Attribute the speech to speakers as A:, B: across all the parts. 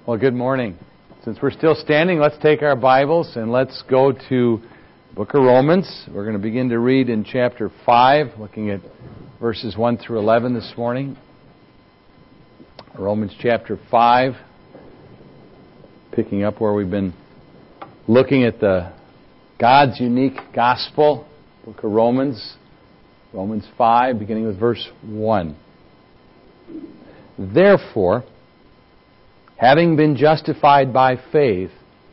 A: Well, good morning. Since we're still standing, let's take our Bibles and let's go to the book of Romans. We're going to begin to read in chapter 5, looking at verses 1 through 11 this morning. Romans chapter 5, picking up where we've been looking at God's unique gospel, book of Romans. Romans 5, beginning with verse 1. Therefore, having been justified by faith,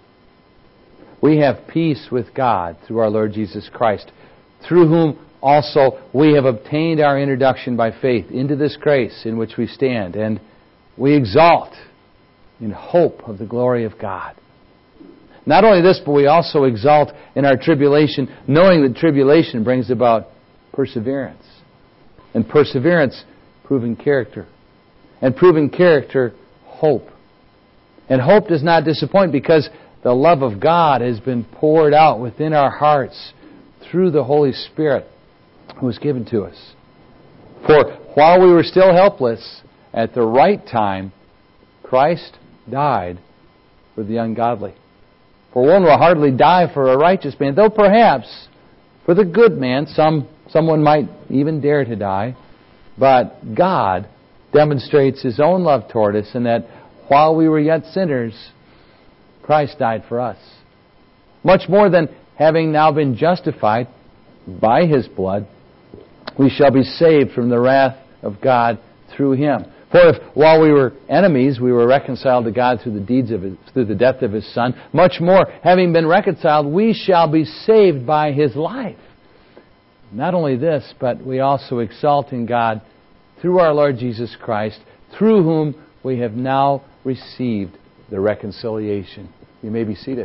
A: we have peace with God through our Lord Jesus Christ, through whom also we have obtained our introduction by faith into this grace in which we stand, and we exalt in hope of the glory of God. Not only this, but we also exalt in our tribulation, knowing that tribulation brings about perseverance. And perseverance, proven character. And proven character, hope. And hope does not disappoint because the love of God has been poured out within our hearts through the Holy Spirit who was given to us. For while we were still helpless, at the right time, Christ died for the ungodly. For one will hardly die for a righteous man, though perhaps for the good man someone might even dare to die. But God demonstrates His own love toward us in that while we were yet sinners, Christ died for us. Much more than having now been justified by His blood, we shall be saved from the wrath of God through Him. For if while we were enemies, we were reconciled to God through the death of His Son, much more, having been reconciled, we shall be saved by His life. Not only this, but we also exalt in God through our Lord Jesus Christ, through whom we have now received the reconciliation. You may be seated.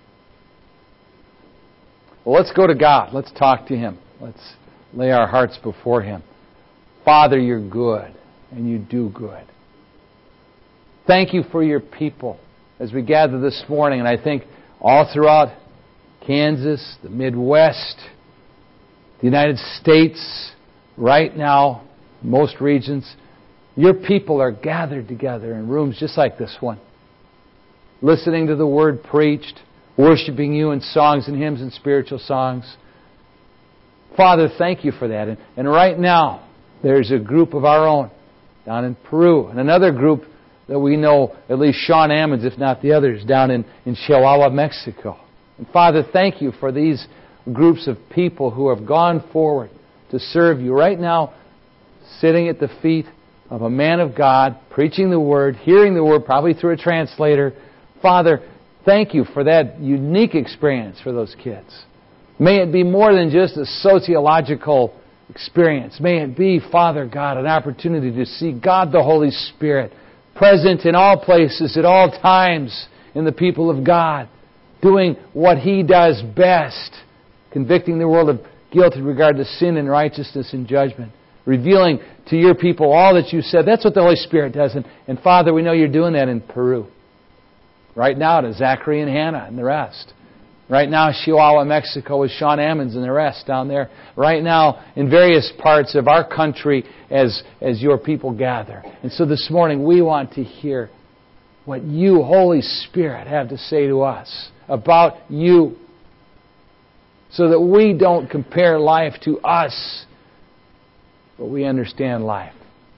A: Well, let's go to God. Let's talk to Him. Let's lay our hearts before Him. Father, You're good, and You do good. Thank You for Your people as we gather this morning, and I think all throughout Kansas, the Midwest, the United States, right now, most regions, Your people are gathered together in rooms just like this one, listening to the Word preached, worshiping You in songs and hymns and spiritual songs. Father, thank You for that. And right now, there's a group of our own down in Peru, and another group that we know, at least Sean Ammons, if not the others, down in Chihuahua, Mexico. And Father, thank You for these groups of people who have gone forward to serve You right now, sitting at the feet of a man of God, preaching the Word, hearing the Word, probably through a translator. Father, thank You for that unique experience for those kids. May it be more than just a sociological experience. May it be, Father God, an opportunity to see God the Holy Spirit present in all places, at all times, in the people of God, doing what He does best, convicting the world of guilt in regard to sin and righteousness and judgment, revealing to Your people all that You said. That's what the Holy Spirit does. And Father, we know You're doing that in Peru. Right now to Zachary and Hannah and the rest. Right now Chihuahua, Mexico with Sean Ammons and the rest down there. Right now in various parts of our country as Your people gather. And so this morning we want to hear what You, Holy Spirit, have to say to us about You, so that we don't compare life to us, but we understand life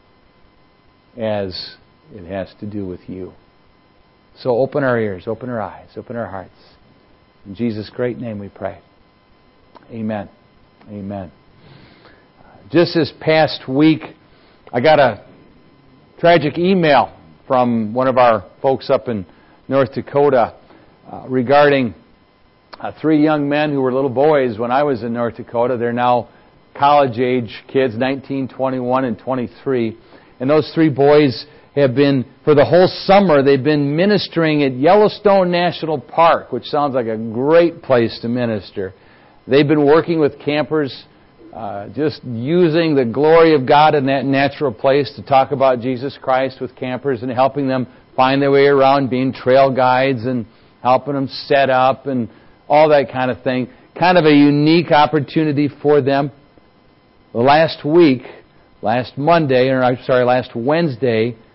A: as it has to do with You. So open our ears, open our eyes, open our hearts. In Jesus' great name we pray. Amen. Amen. Just this past week, I got a tragic email from one of our folks up in North Dakota regarding 3 young men who were little boys when I was in North Dakota. They're now college-age kids, 19, 21, and 23. And those 3 boys have been, for the whole summer, they've been ministering at Yellowstone National Park, which sounds like a great place to minister. They've been working with campers, just using the glory of God in that natural place to talk about Jesus Christ with campers and helping them find their way around, being trail guides and helping them set up and all that kind of thing. Kind of a unique opportunity for them. Last Wednesday,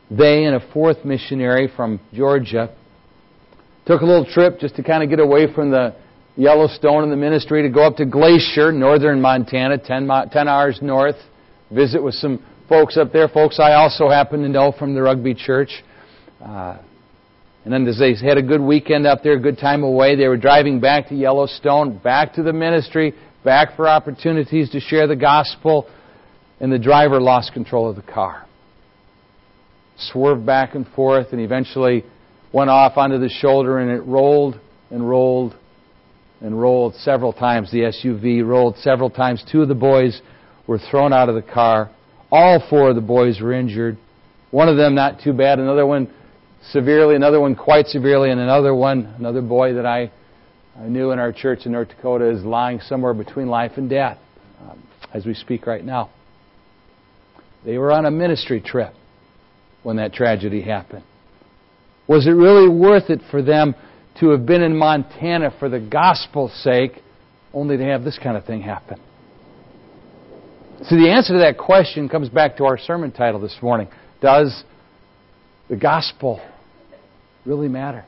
A: they and a fourth missionary from Georgia took a little trip just to kind of get away from the Yellowstone and the ministry to go up to Glacier, northern Montana, 10 hours north, visit with some folks up there, folks I also happen to know from the Rugby Church. And then as they had a good weekend up there, a good time away, they were driving back to Yellowstone, back to the ministry, back for opportunities to share the gospel, and the driver lost control of the car. Swerved back and forth and eventually went off onto the shoulder, and it rolled and rolled and rolled several times. The SUV rolled several times. Two of the boys were thrown out of the car. All four of the boys were injured. One of them not too bad, another one severely, another one quite severely, and another boy that I knew in our church in North Dakota is lying somewhere between life and death as we speak right now. They were on a ministry trip when that tragedy happened. Was it really worth it for them to have been in Montana for the gospel's sake, only to have this kind of thing happen? See, the answer to that question comes back to our sermon title this morning. Does the gospel really matter?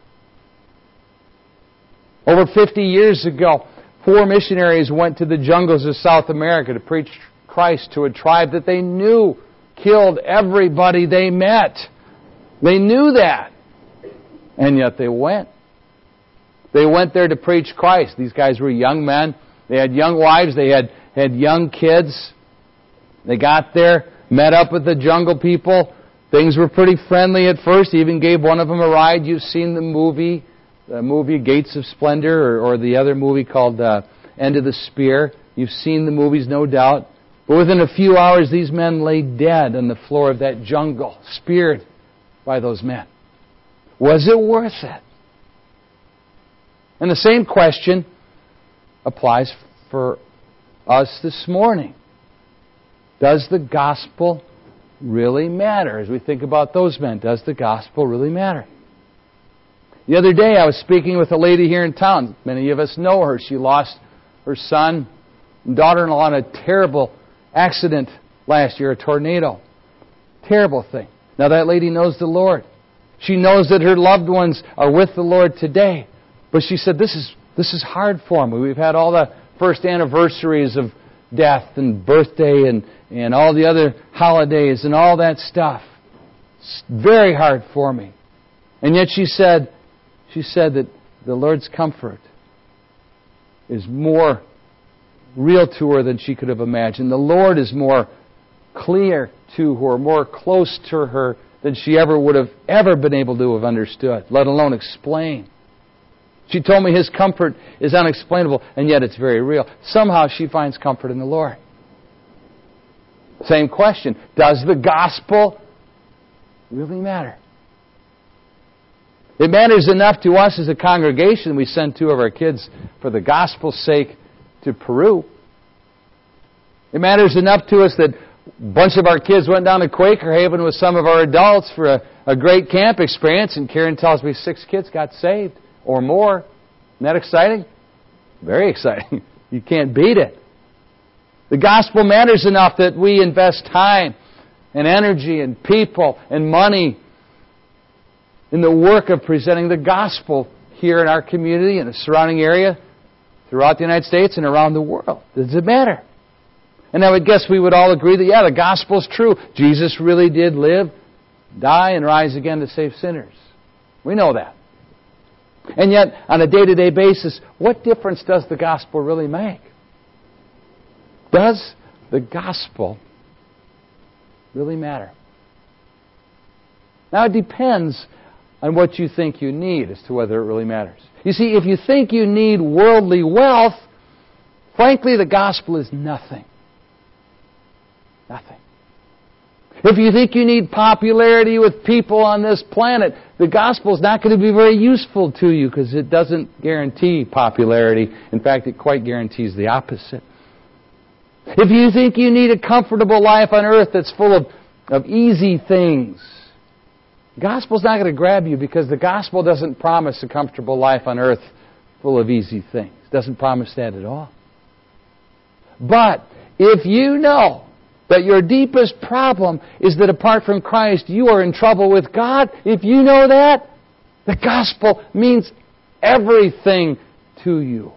A: Over 50 years ago, 4 missionaries went to the jungles of South America to preach Christ to a tribe that they knew killed everybody they met. They knew that. And yet they went. They went there to preach Christ. These guys were young men. They had young wives. They had young kids. They got there, met up with the jungle people. Things were pretty friendly at first. He even gave one of them a ride. You've seen the movie Gates of Splendor, or the other movie called End of the Spear. You've seen the movies, no doubt. But within a few hours, these men lay dead on the floor of that jungle, speared by those men. Was it worth it? And the same question applies for us this morning. Does the gospel really matter? As we think about those men, does the gospel really matter? The other day I was speaking with a lady here in town. Many of us know her. She lost her son and daughter-in-law in a terrible accident last year, a tornado. Terrible thing. Now that lady knows the Lord. She knows that her loved ones are with the Lord today. But she said, this is hard for me. We've had all the first anniversaries of death and birthday and all the other holidays and all that stuff. It's very hard for me. And yet she said that the Lord's comfort is more real to her than she could have imagined. The Lord is more clear to her, more close to her than she ever would have ever been able to have understood, let alone explain. She told me His comfort is unexplainable, and yet it's very real. Somehow she finds comfort in the Lord. Same question. Does the gospel really matter? It matters enough to us as a congregation. We sent 2 of our kids for the gospel's sake to Peru. It matters enough to us that a bunch of our kids went down to Quaker Haven with some of our adults for a great camp experience, and Karen tells me 6 kids got saved or more. Isn't that exciting? Very exciting. You can't beat it. The gospel matters enough that we invest time and energy and people and money in the work of presenting the gospel here in our community and the surrounding area, throughout the United States and around the world. Does it matter? And I would guess we would all agree that, yeah, the gospel's true. Jesus really did live, die, and rise again to save sinners. We know that. And yet, on a day-to-day basis, what difference does the gospel really make? Does the gospel really matter? Now, it depends on what you think you need as to whether it really matters. You see, if you think you need worldly wealth, frankly, the gospel is nothing. Nothing. If you think you need popularity with people on this planet, the gospel is not going to be very useful to you because it doesn't guarantee popularity. In fact, it quite guarantees the opposite. If you think you need a comfortable life on earth that's full of easy things, the gospel's not going to grab you because the gospel doesn't promise a comfortable life on earth full of easy things. It doesn't promise that at all. But if you know that your deepest problem is that apart from Christ, you are in trouble with God, if you know that, the gospel means everything to you.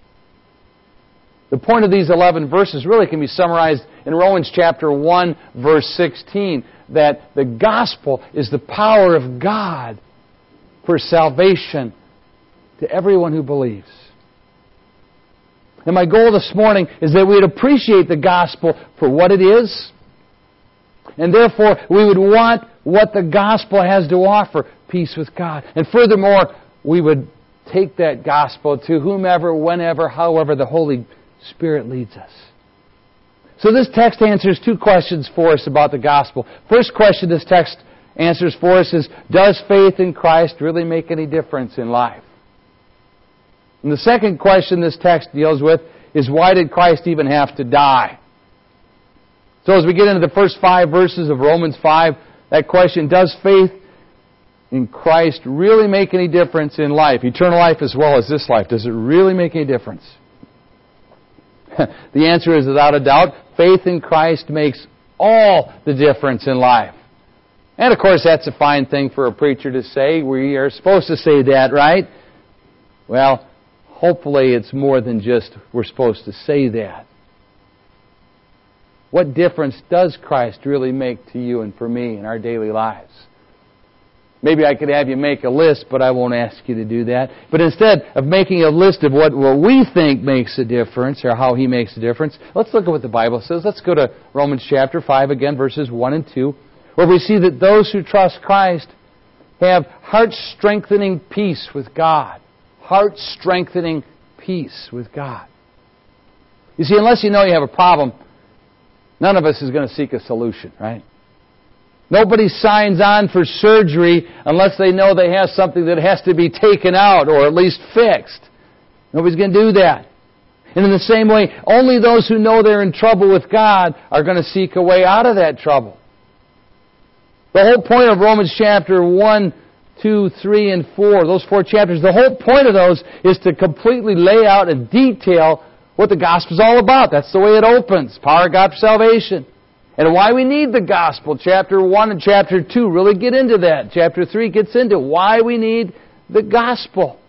A: The point of these 11 verses really can be summarized in Romans chapter 1, verse 16, that the gospel is the power of God for salvation to everyone who believes. And my goal this morning is that we would appreciate the gospel for what it is, and therefore we would want what the gospel has to offer, peace with God. And furthermore, we would take that gospel to whomever, whenever, however the Holy Spirit leads us. So this text answers two questions for us about the gospel. First question this text answers for us is, does faith in Christ really make any difference in life? And the second question this text deals with is, why did Christ even have to die? So as we get into the first 5 verses of Romans 5, that question, does faith in Christ really make any difference in life? Eternal life as well as this life. Does it really make any difference? The answer is, without a doubt, faith in Christ makes all the difference in life. And of course, that's a fine thing for a preacher to say. We are supposed to say that, right? Well, hopefully it's more than just we're supposed to say that. What difference does Christ really make to you and for me in our daily lives? Maybe I could have you make a list, but I won't ask you to do that. But instead of making a list of what we think makes a difference, or how He makes a difference, let's look at what the Bible says. Let's go to Romans chapter 5 again, verses 1 and 2, where we see that those who trust Christ have heart-strengthening peace with God. Heart-strengthening peace with God. You see, unless you know you have a problem, none of us is going to seek a solution, right? Nobody signs on for surgery unless they know they have something that has to be taken out or at least fixed. Nobody's going to do that. And in the same way, only those who know they're in trouble with God are going to seek a way out of that trouble. The whole point of Romans chapter 1, 2, 3, and 4, those 4 chapters, the whole point of those is to completely lay out in detail what the gospel is all about. That's the way it opens. Power of God for salvation. And why we need the gospel. Chapter 1 and chapter 2 really get into that. Chapter 3 gets into why we need the gospel.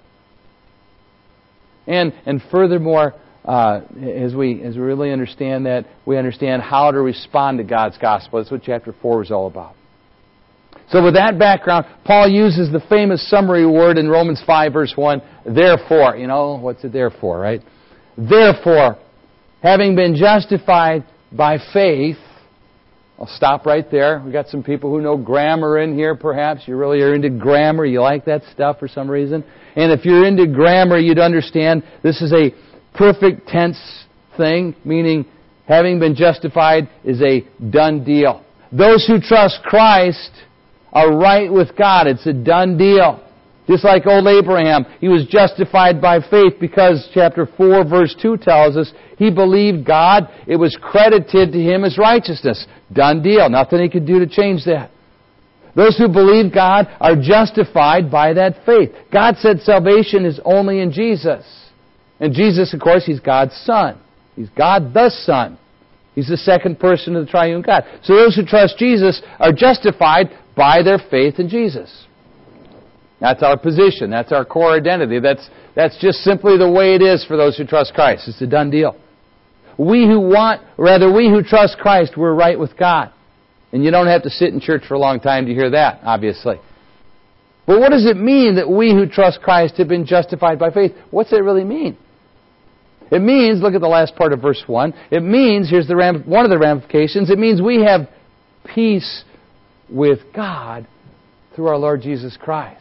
A: And furthermore, as we really understand that, we understand how to respond to God's gospel. That's what chapter 4 is all about. So with that background, Paul uses the famous summary word in Romans 5 verse 1, therefore. You know, what's it there for, right? Therefore, having been justified by faith. I'll stop right there. We've got some people who know grammar in here, perhaps. You really are into grammar. You like that stuff for some reason. And if you're into grammar, you'd understand this is a perfect tense thing, meaning having been justified is a done deal. Those who trust Christ are right with God. It's a done deal. Just like old Abraham, he was justified by faith because chapter 4 verse 2 tells us he believed God. It was credited to him as righteousness. Done deal. Nothing he could do to change that. Those who believe God are justified by that faith. God said salvation is only in Jesus. And Jesus, of course, He's God's Son. He's God the Son. He's the second person of the triune God. So those who trust Jesus are justified by their faith in Jesus. That's our position. That's our core identity. That's just simply the way it is for those who trust Christ. It's a done deal. We who trust Christ, we're right with God. And you don't have to sit in church for a long time to hear that, obviously. But what does it mean that we who trust Christ have been justified by faith? What's it really mean? It means, look at the last part of verse 1, it means, here's one of the ramifications, it means we have peace with God through our Lord Jesus Christ.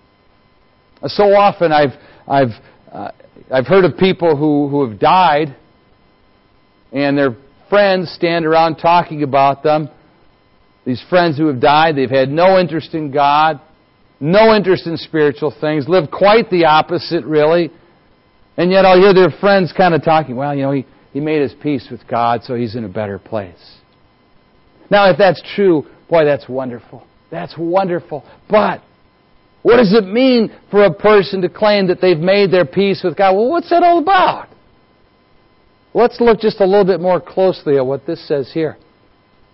A: So often I've heard of people who have died, and their friends stand around talking about them. These friends who have died, they've had no interest in God, no interest in spiritual things, lived quite the opposite, really. And yet I'll hear their friends kind of talking, well, you know, he made his peace with God, so he's in a better place. Now, if that's true, boy, that's wonderful. That's wonderful. But what does it mean for a person to claim that they've made their peace with God? Well, what's that all about? Let's look just a little bit more closely at what this says here.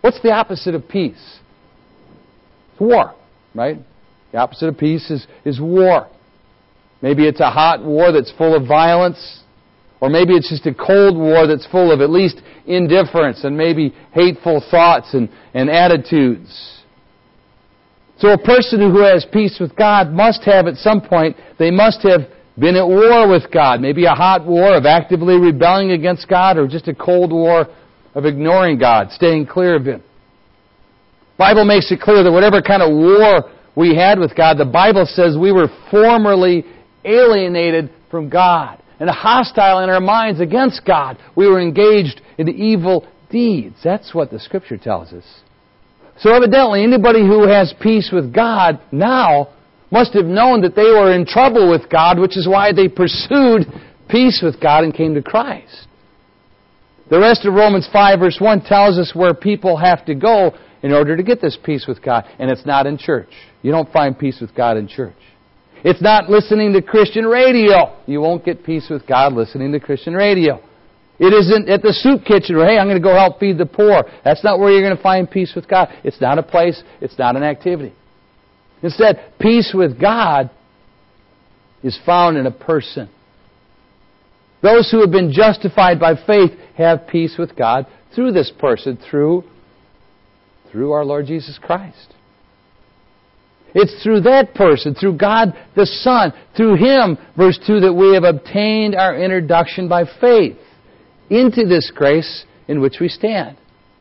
A: What's the opposite of peace? It's war, right? The opposite of peace is war. Maybe it's a hot war that's full of violence, or maybe it's just a cold war that's full of at least indifference and maybe hateful thoughts and attitudes. So a person who has peace with God must have, at some point, they must have been at war with God. Maybe a hot war of actively rebelling against God, or just a cold war of ignoring God, staying clear of Him. The Bible makes it clear that whatever kind of war we had with God, the Bible says we were formerly alienated from God and hostile in our minds against God. We were engaged in evil deeds. That's what the Scripture tells us. So evidently, anybody who has peace with God now must have known that they were in trouble with God, which is why they pursued peace with God and came to Christ. The rest of Romans 5 verse 1 tells us where people have to go in order to get this peace with God. And it's not in church. You don't find peace with God in church. It's not listening to Christian radio. You won't get peace with God listening to Christian radio. It isn't at the soup kitchen where, hey, I'm going to go help feed the poor. That's not where you're going to find peace with God. It's not a place. It's not an activity. Instead, peace with God is found in a person. Those who have been justified by faith have peace with God through this person, through our Lord Jesus Christ. It's through that person, through God the Son, through Him, verse 2, that we have obtained our introduction by faith into this grace in which we stand.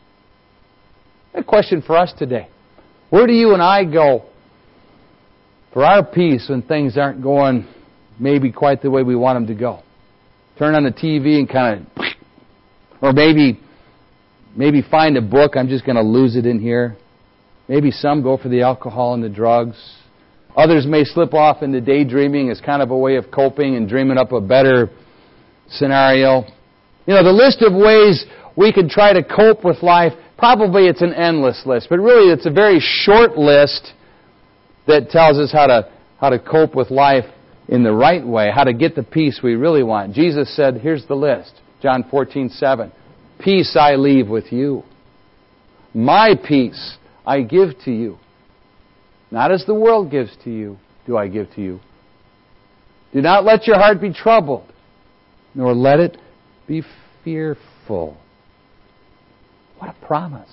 A: A question for us today. Where do you and I go for our peace when things aren't going maybe quite the way we want them to go? Turn on the TV and kind of, or maybe find a book. I'm just going to lose it in here. Maybe some go for the alcohol and the drugs. Others may slip off into daydreaming as kind of a way of coping and dreaming up a better scenario. You know, the list of ways we can try to cope with life, probably it's an endless list, but really it's a very short list that tells us how to cope with life in the right way, how to get the peace we really want. Jesus said, here's the list, John 14:7. Peace I leave with you. My peace I give to you. Not as the world gives to you, do I give to you. Do not let your heart be troubled, nor let it be fearful. What a promise.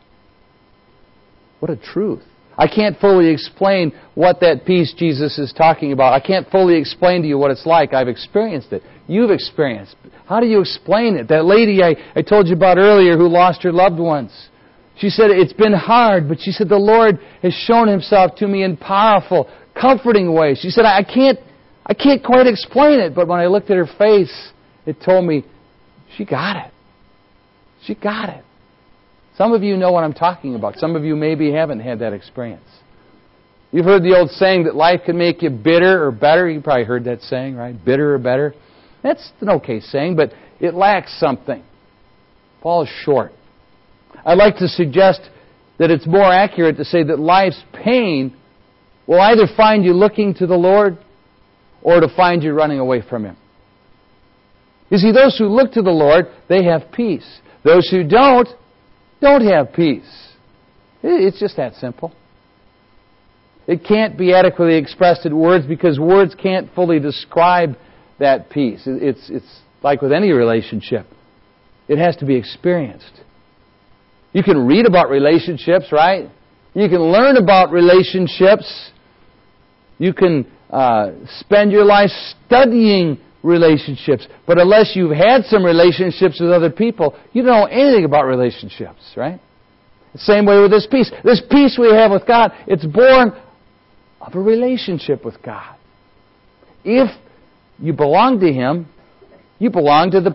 A: What a truth. I can't fully explain what that peace Jesus is talking about. I can't fully explain to you what it's like. I've experienced it. You've experienced it. How do you explain it? That lady I told you about earlier who lost her loved ones. She said, it's been hard, but she said, the Lord has shown Himself to me in powerful, comforting ways. She said, I can't quite explain it, but when I looked at her face, it told me, she got it. She got it. Some of you know what I'm talking about. Some of you maybe haven't had that experience. You've heard the old saying that life can make you bitter or better. You probably heard that saying, right? Bitter or better. That's an okay saying, but it lacks something. Paul is short. I'd like to suggest that it's more accurate to say that life's pain will either find you looking to the Lord or to find you running away from Him. You see, those who look to the Lord, they have peace. Those who don't have peace. It's just that simple. It can't be adequately expressed in words because words can't fully describe that peace. It's like with any relationship. It has to be experienced. You can read about relationships, right? You can learn about relationships. You can spend your life studying relationships. But unless you've had some relationships with other people, you don't know anything about relationships, right? The same way with this peace. This peace we have with God, it's born of a relationship with God. If you belong to Him, you belong to the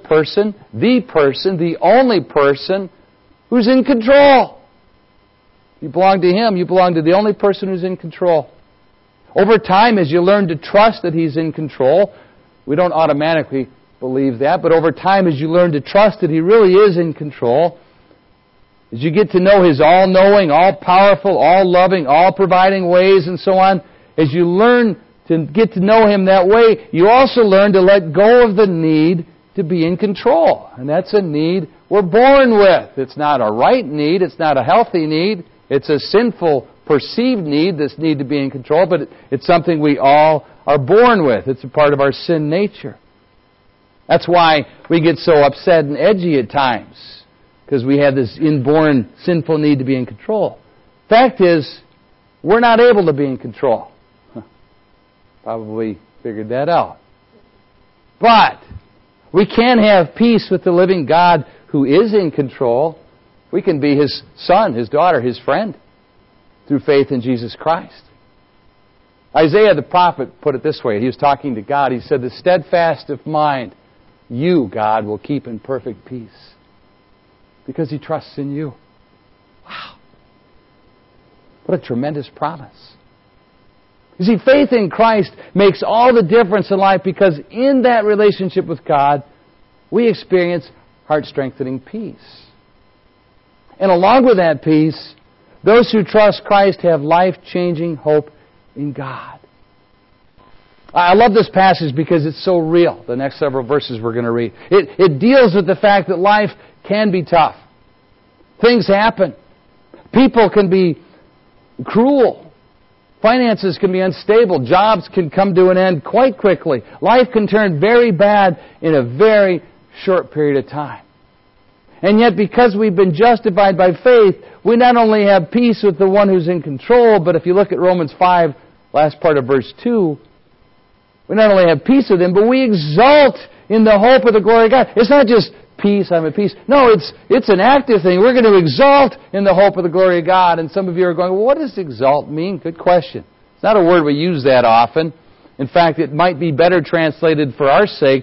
A: the only person who's in control. You belong to Him, you belong to the only person who's in control. Over time, as you learn to trust that He's in control, we don't automatically believe that, but over time, as you learn to trust that He really is in control, as you get to know His all-knowing, all-powerful, all-loving, all-providing ways and so on, as you learn to get to know Him that way, you also learn to let go of the need to be in control. And that's a need we're born with. It's not a right need. It's not a healthy need. It's a sinful, perceived need, this need to be in control, but it's something we all are born with. It's a part of our sin nature. That's why we get so upset and edgy at times, because we have this inborn sinful need to be in control. Fact is, we're not able to be in control. Probably figured that out. But we can have peace with the living God who is in control. We can be His son, His daughter, His friend through faith in Jesus Christ. Isaiah the prophet put it this way. He was talking to God. He said, "The steadfast of mind, you, God, will keep in perfect peace." Because he trusts in you. Wow. What a tremendous promise. You see, faith in Christ makes all the difference in life because in that relationship with God, we experience heart-strengthening peace. And along with that peace, those who trust Christ have life-changing hope in God. I love this passage because it's so real, the next several verses we're going to read. It deals with the fact that life can be tough. Things happen. People can be cruel. Finances can be unstable. Jobs can come to an end quite quickly. Life can turn very bad in a very short period of time. And yet, because we've been justified by faith, we not only have peace with the one who's in control, but if you look at Romans 5, last part of verse 2, we not only have peace with Him, but we exult in the hope of the glory of God. It's not just peace, I'm at peace. No, it's an active thing. We're going to exult in the hope of the glory of God. And some of you are going, well, what does exalt mean? Good question. It's not a word we use that often. In fact, it might be better translated for our sake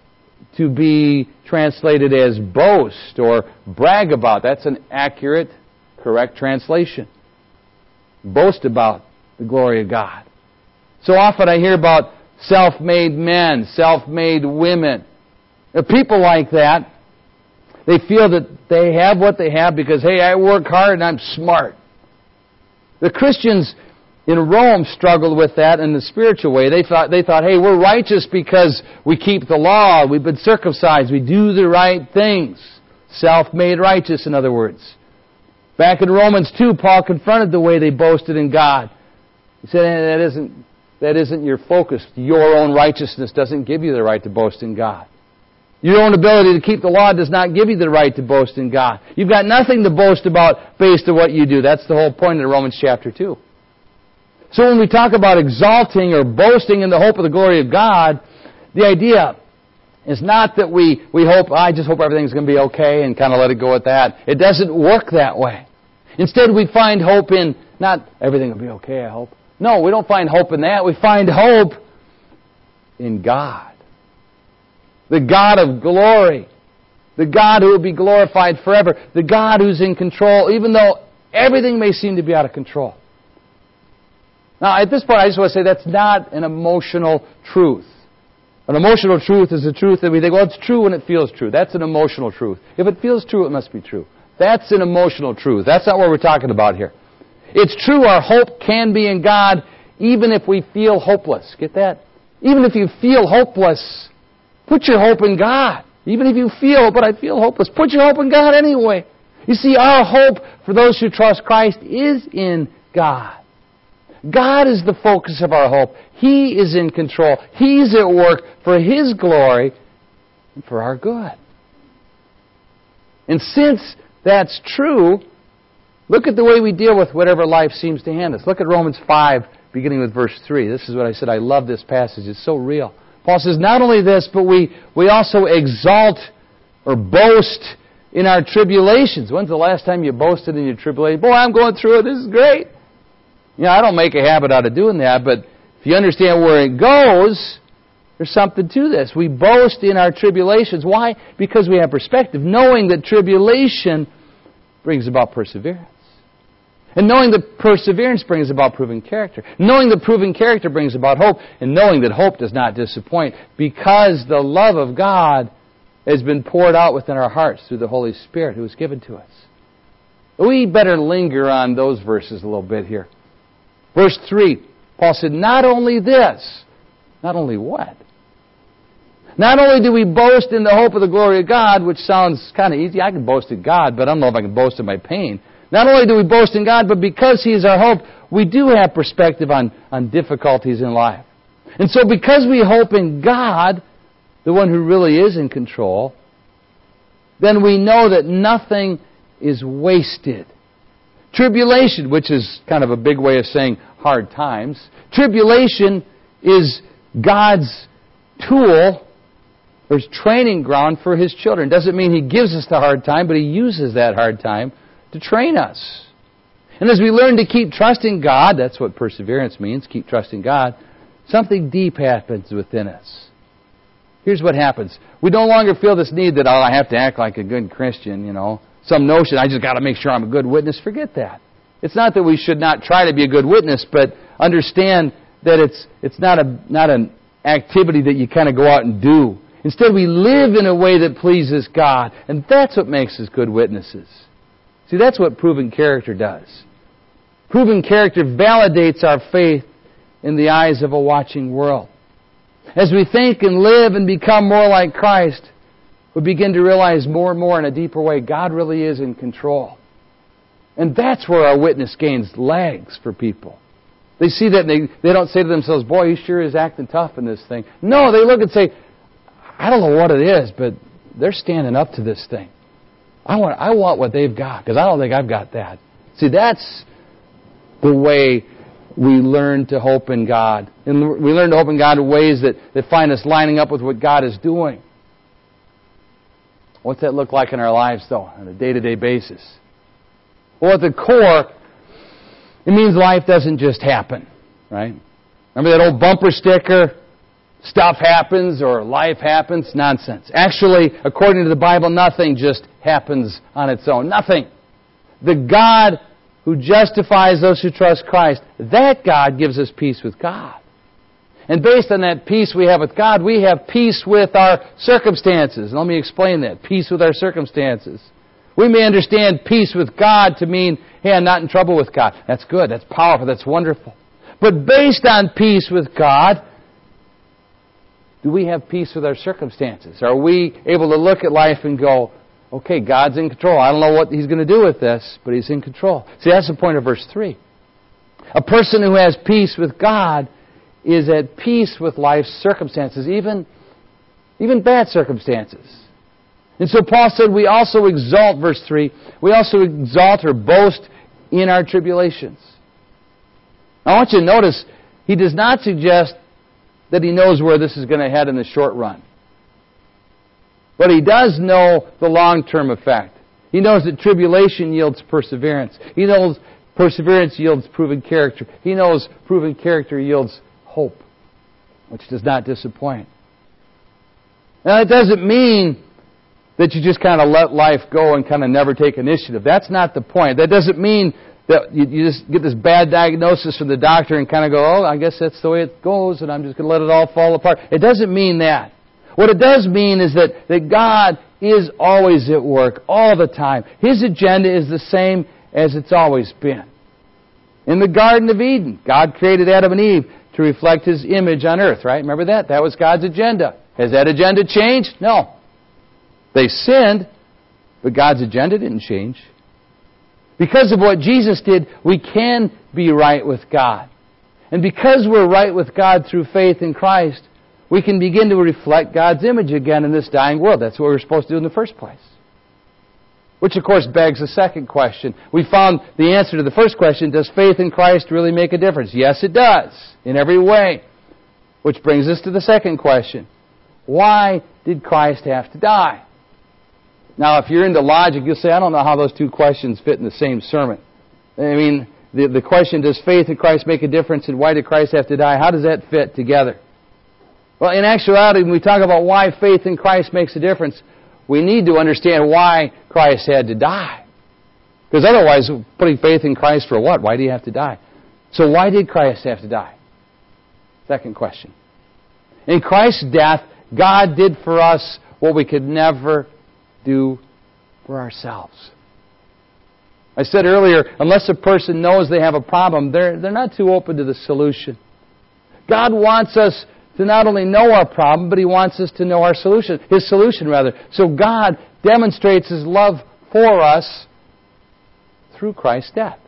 A: to be translated as boast or brag about. That's an accurate, correct translation. Boast about the glory of God. So often I hear about self-made men, self-made women. People like that, they feel that they have what they have because, hey, I work hard and I'm smart. The Christians in Rome struggled with that in the spiritual way. They thought, hey, we're righteous because we keep the law, we've been circumcised, we do the right things. Self-made righteous, in other words. Back in Romans 2, Paul confronted the way they boasted in God. He said, that isn't your focus. Your own righteousness doesn't give you the right to boast in God. Your own ability to keep the law does not give you the right to boast in God. You've got nothing to boast about based on what you do. That's the whole point of Romans chapter 2. So when we talk about exalting or boasting in the hope of the glory of God, the idea is not that we hope, I just hope everything's going to be okay and kind of let it go at that. It doesn't work that way. Instead, we find hope in, not everything will be okay, I hope. No, we don't find hope in that. We find hope in God. The God of glory. The God who will be glorified forever. The God who's in control, even though everything may seem to be out of control. Now, at this point, I just want to say that's not an emotional truth. An emotional truth is a truth that we think, well, it's true when it feels true. That's an emotional truth. If it feels true, it must be true. That's an emotional truth. That's not what we're talking about here. It's true our hope can be in God even if we feel hopeless. Get that? Even if you feel hopeless, put your hope in God. Even if you feel, but I feel hopeless, put your hope in God anyway. You see, our hope for those who trust Christ is in God. God is the focus of our hope. He is in control. He's at work for His glory and for our good. And since that's true, look at the way we deal with whatever life seems to hand us. Look at Romans 5, beginning with verse 3. This is what I said. I love this passage. It's so real. Paul says, not only this, but we also exalt or boast in our tribulations. When's the last time you boasted in your tribulation? Boy, I'm going through it. This is great. You know, I don't make a habit out of doing that, but if you understand where it goes, there's something to this. We boast in our tribulations. Why? Because we have perspective, knowing that tribulation brings about perseverance. And knowing that perseverance brings about proven character. Knowing that proven character brings about hope. And knowing that hope does not disappoint. Because the love of God has been poured out within our hearts through the Holy Spirit who is given to us. We better linger on those verses a little bit here. Verse 3, Paul said, not only this, not only what? Not only do we boast in the hope of the glory of God, which sounds kind of easy. I can boast in God, but I don't know if I can boast in my pain. Not only do we boast in God, but because He is our hope, we do have perspective on difficulties in life. And so because we hope in God, the one who really is in control, then we know that nothing is wasted. Tribulation, which is kind of a big way of saying hard times, tribulation is God's tool or training ground for His children. Doesn't mean He gives us the hard time, but He uses that hard time to train us. And as we learn to keep trusting God, that's what perseverance means, keep trusting God, something deep happens within us. Here's what happens. We no longer feel this need that, I have to act like a good Christian, Some notion, I just got to make sure I'm a good witness. Forget that. It's not that we should not try to be a good witness, but understand that it's not an activity that you kind of go out and do. Instead, we live in a way that pleases God, and that's what makes us good witnesses. See, that's what proven character does. Proven character validates our faith in the eyes of a watching world. As we think and live and become more like Christ, we begin to realize more and more in a deeper way, God really is in control. And that's where our witness gains legs for people. They see that and they don't say to themselves, boy, he sure is acting tough in this thing. No, they look and say, I don't know what it is, but they're standing up to this thing. I want what they've got, because I don't think I've got that. See, that's the way we learn to hope in God. And we learn to hope in God in ways that find us lining up with what God is doing. What's that look like in our lives, though, on a day-to-day basis? Well, at the core, it means life doesn't just happen, right? Remember that old bumper sticker? Stuff happens or life happens? Nonsense. Actually, according to the Bible, nothing just happens on its own. Nothing. The God who justifies those who trust Christ, that God gives us peace with God. And based on that peace we have with God, we have peace with our circumstances. And let me explain that. Peace with our circumstances. We may understand peace with God to mean, hey, I'm not in trouble with God. That's good. That's powerful. That's wonderful. But based on peace with God, do we have peace with our circumstances? Are we able to look at life and go, okay, God's in control. I don't know what He's going to do with this, but He's in control. See, that's the point of verse 3. A person who has peace with God is at peace with life's circumstances, even bad circumstances. And so Paul said we also exalt, verse 3, we also exalt or boast in our tribulations. I want you to notice, he does not suggest that he knows where this is going to head in the short run. But he does know the long-term effect. He knows that tribulation yields perseverance. He knows perseverance yields proven character. He knows proven character yields hope, which does not disappoint. Now, that doesn't mean that you just kind of let life go and kind of never take initiative. That's not the point. That doesn't mean that you just get this bad diagnosis from the doctor and kind of go, oh, I guess that's the way it goes, and I'm just going to let it all fall apart. It doesn't mean that. What it does mean is that God is always at work, all the time. His agenda is the same as it's always been. In the Garden of Eden, God created Adam and Eve to reflect His image on earth, right? Remember that? That was God's agenda. Has that agenda changed? No. They sinned, but God's agenda didn't change. Because of what Jesus did, we can be right with God. And because we're right with God through faith in Christ, we can begin to reflect God's image again in this dying world. That's what we were supposed to do in the first place. Which, of course, begs the second question. We found the answer to the first question, does faith in Christ really make a difference? Yes, it does, in every way. Which brings us to the second question. Why did Christ have to die? Now, if you're into logic, you'll say, I don't know how those two questions fit in the same sermon. I mean, the question, does faith in Christ make a difference, and why did Christ have to die? How does that fit together? Well, in actuality, when we talk about why faith in Christ makes a difference, we need to understand why Christ had to die. Because otherwise, putting faith in Christ for what? Why did He have to die? So why did Christ have to die? Second question. In Christ's death, God did for us what we could never do for ourselves. I said earlier, unless a person knows they have a problem, they're not too open to the solution. God wants us to not only know our problem, but He wants us to know our solution, His solution rather. So God demonstrates His love for us through Christ's death.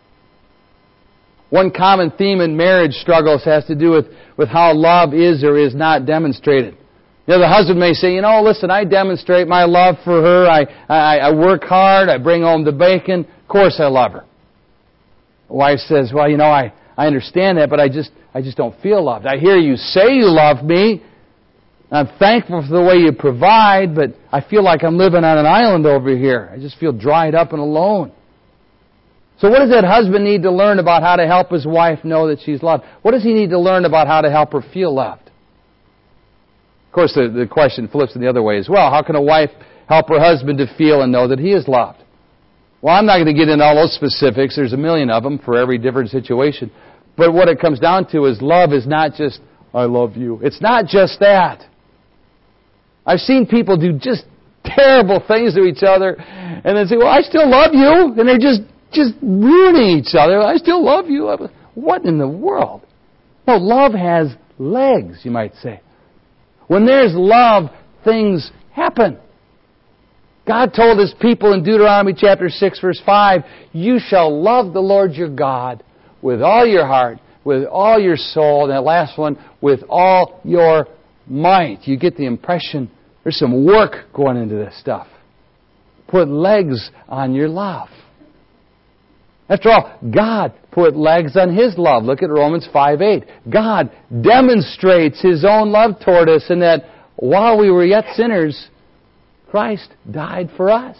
A: One common theme in marriage struggles has to do with how love is or is not demonstrated. You know, the husband may say, listen, I demonstrate my love for her. I work hard. I bring home the bacon. Of course I love her. The wife says, well, I understand that, but I just don't feel loved. I hear you say you love me. I'm thankful for the way you provide, but I feel like I'm living on an island over here. I just feel dried up and alone. So what does that husband need to learn about how to help his wife know that she's loved? What does he need to learn about how to help her feel loved? Of course, the question flips in the other way as well. How can a wife help her husband to feel and know that he is loved? Well, I'm not going to get into all those specifics. There's a million of them for every different situation. But what it comes down to is love is not just, I love you. It's not just that. I've seen people do just terrible things to each other and then say, well, I still love you. And they're just ruining each other. I still love you. What in the world? No, love has legs, you might say. When there's love, things happen. God told His people in Deuteronomy chapter 6, verse 5, you shall love the Lord your God with all your heart, with all your soul, and that last one, with all your might. You get the impression there's some work going into this stuff. Put legs on your love. After all, God put legs on His love. Look at Romans 5:8. God demonstrates His own love toward us in that while we were yet sinners, Christ died for us.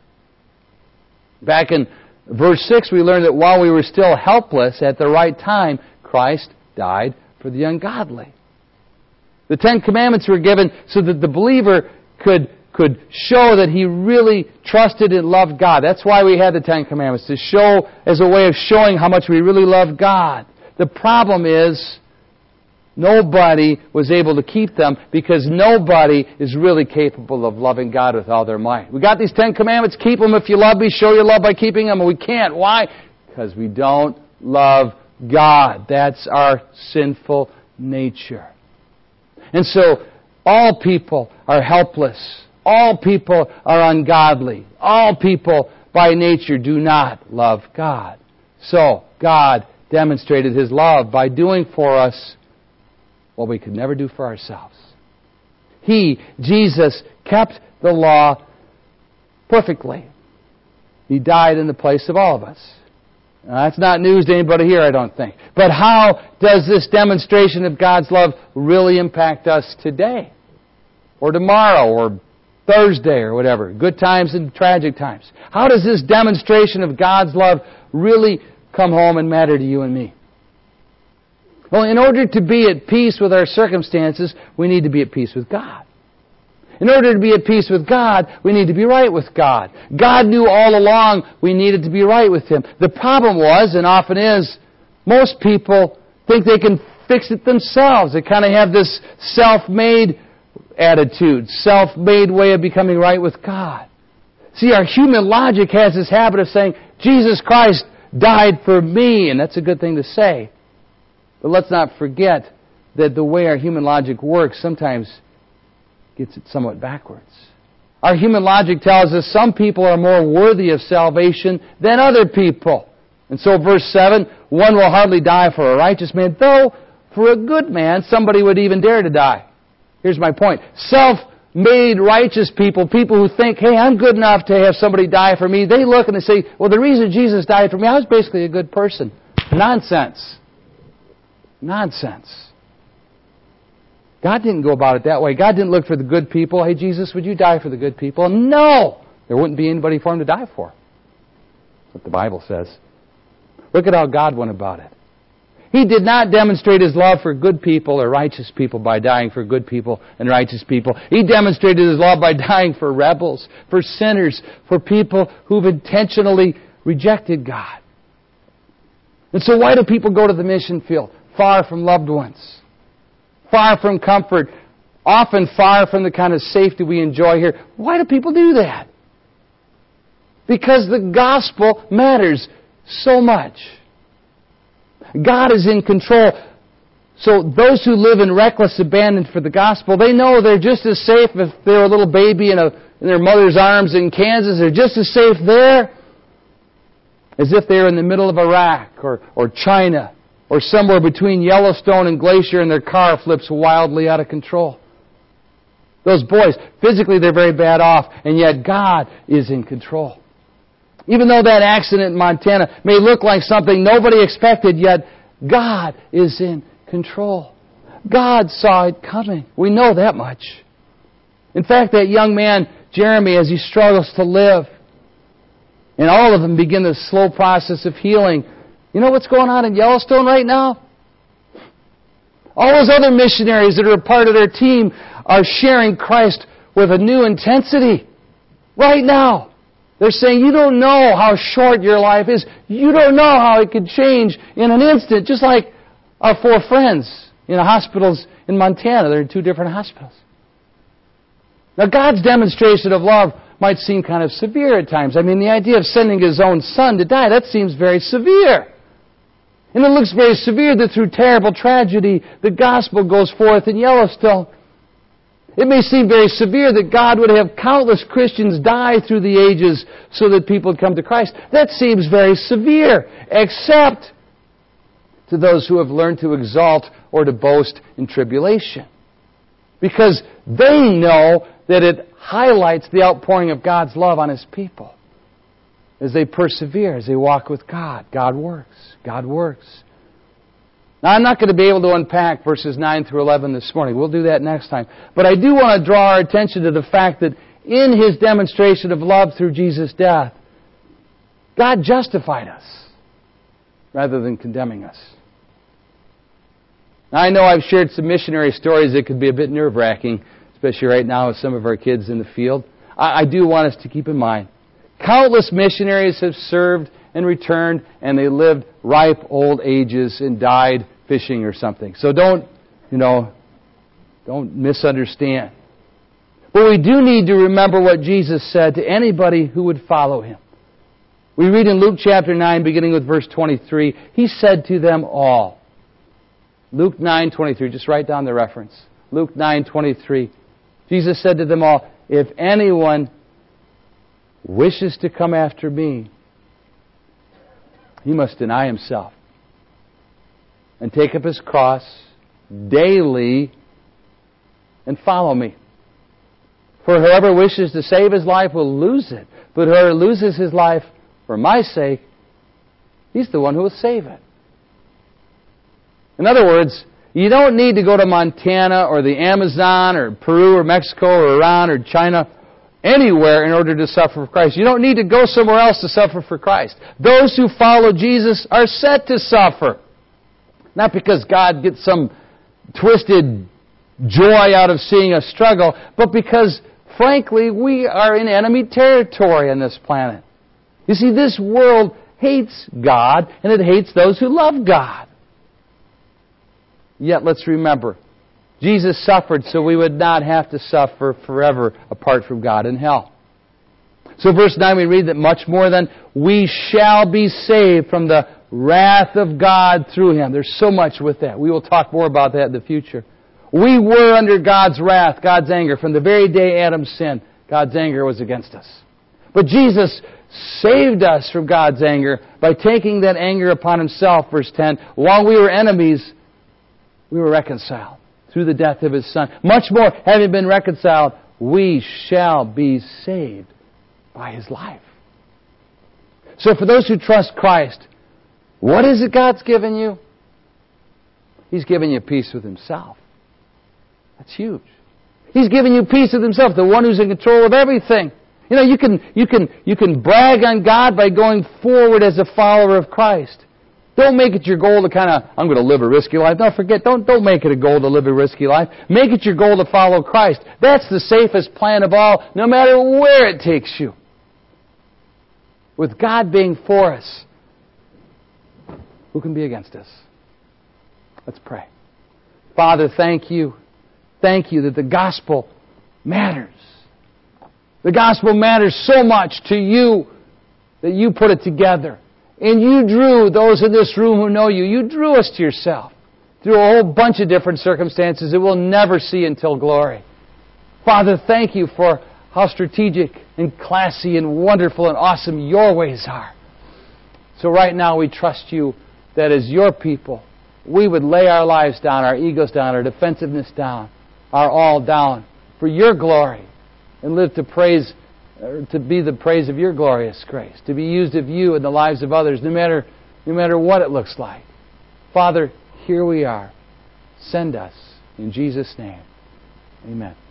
A: Back in verse 6, we learned that while we were still helpless, at the right time, Christ died for the ungodly. The Ten Commandments were given so that the believer could show that he really trusted and loved God. That's why we had the Ten Commandments, to show as a way of showing how much we really love God. The problem is, nobody was able to keep them because nobody is really capable of loving God with all their might. We got these Ten Commandments, keep them if you love me, show your love by keeping them, and we can't. Why? Because we don't love God. That's our sinful nature. And so, all people are helpless. All people are ungodly. All people by nature do not love God. So, God demonstrated His love by doing for us what we could never do for ourselves. He, Jesus, kept the law perfectly. He died in the place of all of us. Now, that's not news to anybody here, I don't think. But how does this demonstration of God's love really impact us today? Or tomorrow? Or Thursday? Or whatever. Good times and tragic times. How does this demonstration of God's love really come home and matter to you and me? Well, in order to be at peace with our circumstances, we need to be at peace with God. In order to be at peace with God, we need to be right with God. God knew all along we needed to be right with Him. The problem was, and often is, most people think they can fix it themselves. They kind of have this self-made attitude, self-made way of becoming right with God. See, our human logic has this habit of saying, Jesus Christ died for me, and that's a good thing to say. But let's not forget that the way our human logic works sometimes gets it somewhat backwards. Our human logic tells us some people are more worthy of salvation than other people. And so verse 7, one will hardly die for a righteous man, though for a good man somebody would even dare to die. Here's my point. Self-made righteous people, people who think, hey, I'm good enough to have somebody die for me, they look and they say, well, the reason Jesus died for me, I was basically a good person. Nonsense. Nonsense. God didn't go about it that way. God didn't look for the good people. Hey, Jesus, would you die for the good people? No! There wouldn't be anybody for Him to die for. That's what the Bible says. Look at how God went about it. He did not demonstrate His love for good people or righteous people by dying for good people and righteous people. He demonstrated His love by dying for rebels, for sinners, for people who've intentionally rejected God. And so why do people go to the mission field? Far from loved ones. Far from comfort, often far from the kind of safety we enjoy here. Why do people do that? Because the gospel matters so much. God is in control. So those who live in reckless abandon for the gospel, they know they're just as safe if they're a little baby in their mother's arms in Kansas. They're just as safe there as if they're in the middle of Iraq or China or somewhere between Yellowstone and Glacier and their car flips wildly out of control. Those boys, physically they're very bad off, and yet God is in control. Even though that accident in Montana may look like something nobody expected, yet God is in control. God saw it coming. We know that much. In fact, that young man, Jeremy, as he struggles to live, and all of them begin the slow process of healing. You know what's going on in Yellowstone right now? All those other missionaries that are a part of their team are sharing Christ with a new intensity. Right now. They're saying, you don't know how short your life is. You don't know how it could change in an instant. Just like our 4 friends in the hospitals in Montana. They're in 2 different hospitals. Now, God's demonstration of love might seem kind of severe at times. I mean, the idea of sending His own Son to die, that seems very severe. And it looks very severe that through terrible tragedy, the gospel goes forth in Yellowstone. It may seem very severe that God would have countless Christians die through the ages so that people would come to Christ. That seems very severe, except to those who have learned to exalt or to boast in tribulation. Because they know that it highlights the outpouring of God's love on His people. As they persevere, as they walk with God, God works. God works. Now, I'm not going to be able to unpack verses 9 through 11 this morning. We'll do that next time. But I do want to draw our attention to the fact that in His demonstration of love through Jesus' death, God justified us rather than condemning us. Now, I know I've shared some missionary stories that could be a bit nerve-wracking, especially right now with some of our kids in the field. I do want us to keep in mind, countless missionaries have served and returned, and they lived ripe old ages and died fishing or something. So don't misunderstand. But we do need to remember what Jesus said to anybody who would follow Him. We read in Luke chapter 9, beginning with verse 23, He said to them all. Luke 9:23, just write down the reference. Luke 9:23. Jesus said to them all, if anyone wishes to come after me, he must deny himself and take up his cross daily and follow me. For whoever wishes to save his life will lose it. But whoever loses his life for my sake, he's the one who will save it. In other words, you don't need to go to Montana or the Amazon or Peru or Mexico or Iran or China, anywhere in order to suffer for Christ. You don't need to go somewhere else to suffer for Christ. Those who follow Jesus are set to suffer. Not because God gets some twisted joy out of seeing us struggle, but because, frankly, we are in enemy territory on this planet. You see, this world hates God, and it hates those who love God. Yet, let's remember, Jesus suffered so we would not have to suffer forever apart from God in hell. So verse 9 we read that much more than we shall be saved from the wrath of God through Him. There's so much with that. We will talk more about that in the future. We were under God's wrath, God's anger. From the very day Adam sinned, God's anger was against us. But Jesus saved us from God's anger by taking that anger upon Himself, verse 10. While we were enemies, we were reconciled through the death of His Son. Much more, having been reconciled, we shall be saved by His life. So for those who trust Christ, what is it God's given you? He's given you peace with Himself. That's huge. He's given you peace with Himself, the one who's in control of everything. You know, you can brag on God by going forward as a follower of Christ. Don't make it your goal to I'm going to live a risky life. Don't make it a goal to live a risky life. Make it your goal to follow Christ. That's the safest plan of all, no matter where it takes you. With God being for us, who can be against us? Let's pray. Father, thank you. Thank you that the gospel matters. The gospel matters so much to you that you put it together. And you drew those in this room who know you. You drew us to yourself through a whole bunch of different circumstances that we'll never see until glory. Father, thank you for how strategic and classy and wonderful and awesome your ways are. So right now we trust you that as your people, we would lay our lives down, our egos down, our defensiveness down, our all down for your glory, and live to be the praise of your glorious grace, to be used of you in the lives of others, no matter what it looks like. Father, here we are. Send us. In Jesus' name, amen.